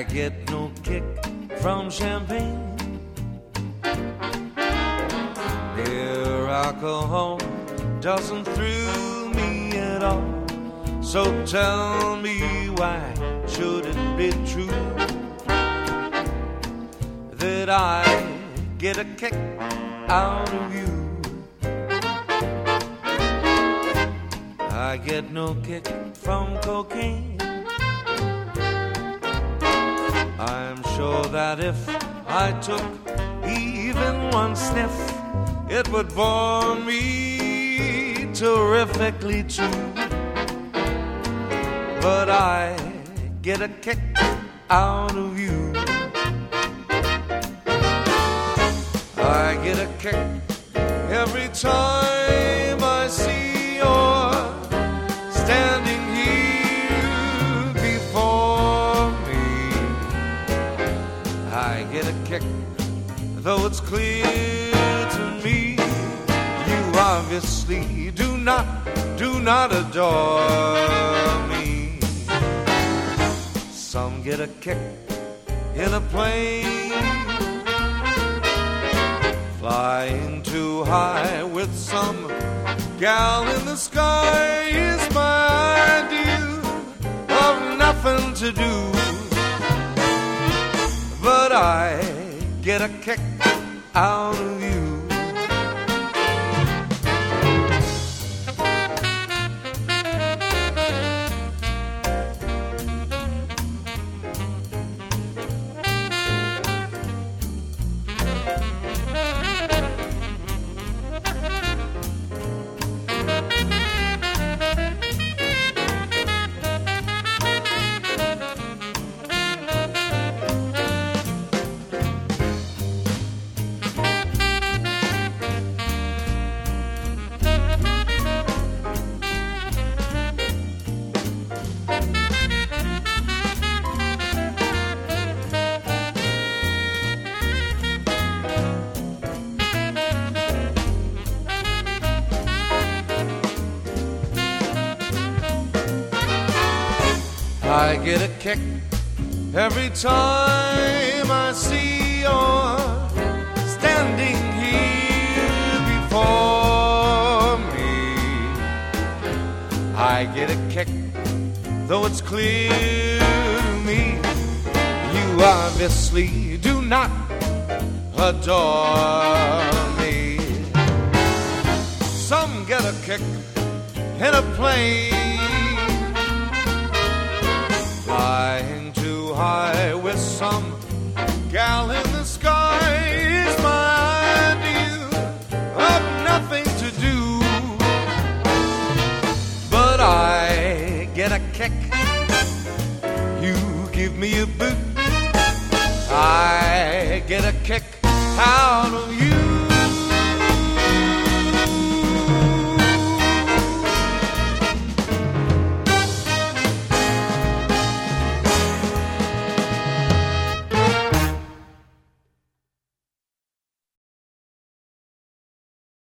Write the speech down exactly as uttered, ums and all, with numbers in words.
get no kick from champagne. Mere alcohol doesn't thrill me at all. So tell me, why should it be true that I get a kick out of you? I get no kick from cocaine. I'm sure that if I took even one sniff, it would bore me terrifically too. But I get a kick out of you. I get a kick every time I see you're standing here before me. I get a kick, though it's clear to me you obviously do not, do not adore me. Some get a kick in a plane, flying too high with some gal in the sky is my idea of nothing to do. But I get a kick out of you. I get a kick every time I see you're standing here before me. I get a kick, though it's clear to me you obviously do not adore me. Some get a kick in a plane, flying too high with some gal in the sky is my idea of nothing to do. But I get a kick, you give me a boot. I get a kick out of you.